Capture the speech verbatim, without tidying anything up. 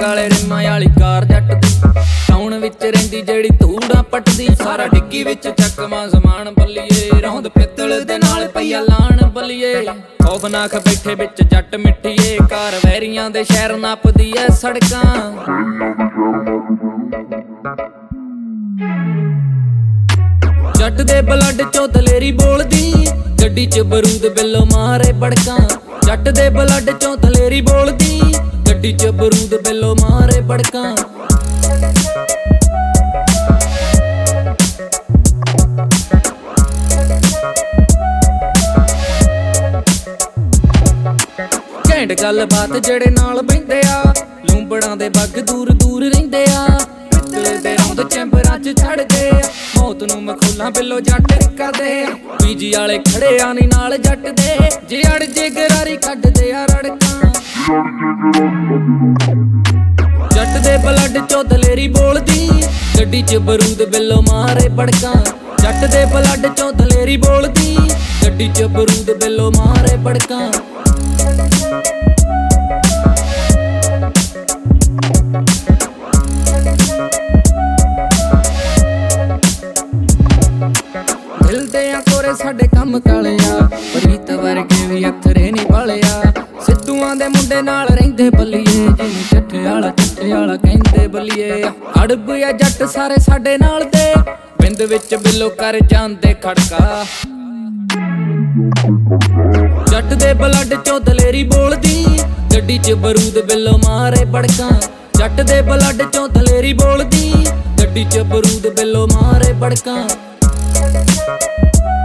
ਕਾਲੇ ਰਿਮਾਂ ਵਾਲੀ ਕਾਰ ਜੱਟ ਦੀ ਟਾਉਣ ਵਿੱਚ ਰਹਿੰਦੀ ਜਿਹੜੀ ਧੂੜਾਂ ਪੱਟਦੀ ਸਾਰਾ ਡਿੱਗੀ ਵਿੱਚ ਚੱਕਵਾਂ ਸਮਾਨ ਬੱਲੀਏ ਰੌਂਦ ਪਿੱਤਲ ਦੇ ਨਾਲ ਪਈਆ ਲਾਣ ਬੱਲੀਏ ਖੌਫਨਾਕ ਬੈਠੇ ਵਿੱਚ ਜੱਟ ਮਿੱਠੀਏ ਕਾਰ ਵੈਰੀਆਂ ਦੇ ਸ਼ਹਿਰ ਨੱਪਦੀ ਐ ਸੜਕਾਂ ਜੱਟ ਦੇ ਬਲੱਡ ਚੋਂ ਦਲੇਰੀ ਬੋਲਦੀ ਗੱਡੀ ਚ ਬਰੂਦ ਬਿੱਲੋ ਮਾਰੇ ਬੜਕਾਂ ਜੱਟ ਦੇ ਬਲੱਡ ਚੋਂ ਦਲੇਰੀ ਬੋਲਦੀ ਗੱਡੀ ਚ ਬਰੂਦ ਬਿੱਲੋ ਮਾਰੇ ਬੜਕਾਂ ਘੈਂਟ ਗੱਲ ਬਾਤ ਜਿਹੜੇ ਨਾਲ ਬਹਿੰਦੇ ਆ ਲੂੰਬੜਾਂ ਦੇ ਬੱਗ ਦੂਰ ਦੂਰ ਰਹਿੰਦੇ ਆ ਦੇ ਰੌਂਦ ਚੈਂਬਰਾਂ ਚ ਛੱਡਦੇ ਆ ਮੌਤ ਨੂੰ ਮਖੌਲਾਂ ਬਿੱਲੋ ਜੱਟ ਕਰਦੇ ਬੀਜੀ ਵਾਲੇ ਖੜੇ ਆ ਨੀ ਨਾਲ ਜੱਟ ਦੇ ਜੇ ਅੜ ਜੇ ਗਰਾਰੀ ਕੱਢਦੇ ਆ ਰੜਕਾਂ ਜੱਟ ਦੇ ਬਲੱਡ ਚੋਂ ਦਲੇਰੀ ਬੋਲਦੀ ਗੱਡੀ ਚ ਬਰੂਦ ਬਿੱਲੋ ਮਾਰੇ ਬੜਕਾਂ ਜੱਟ ਦੇ ਬਲੱਡ ਚੋਂ ਦਲੇਰੀ ਬੋਲਦੀ ਗੱਡੀ ਚ ਬਰੂਦ ਬਿੱਲੋ ਮਾਰੇ ਬੜਕਾਂ ਮਿਲਦੇ ਆ ਕੋਰੇ ਸਾਡੇ ਕੰਮ ਕਾਲਿਆ ਪ੍ਰੀਤ ਵਰਗੇ ਵੀ ਅਥਰੇ ਨੀ ਵਾਲਿਆ ਸਿੱਧੂਆਂ ਦੇ ਮੁੰਡੇ ਨਾਲ ਰਹਿੰਦੇ ਬੱਲੀਏ ਜਿਹਨੂੰ ਚੱਠੇ ਵਾਲਾ ਚੱਠੇ ਵਾਲਾ ਕਹਿੰਦੇ ਬੱਲੀਏ ਅੜਬ ਆ ਜੱਟ ਸਾਰੇ ਸਾਡੇ ਨਾਲ ਦੇ ਬਿੰਦ ਵਿੱਚ ਬਿੱਲੋ ਕਰ ਜਾਂਦੇ ਖੜਕਾ ਜੱਟ ਦੇ ਬਲੱਡ ਚੋਂ ਦਲੇਰੀ ਬੋਲਦੀ ਗੱਡੀ ਚ ਬਰੂਦ ਬਿੱਲੋ ਮਾਰੇ ਬੜਕਾਂ ਜੱਟ ਦੇ ਬਲੱਡ ਚੋਂ ਦਲੇਰੀ ਬੋਲਦੀ ਗੱਡੀ ਚ ਬਰੂਦ ਬਿੱਲੋ ਮਾਰੇ ਬੜਕਾਂ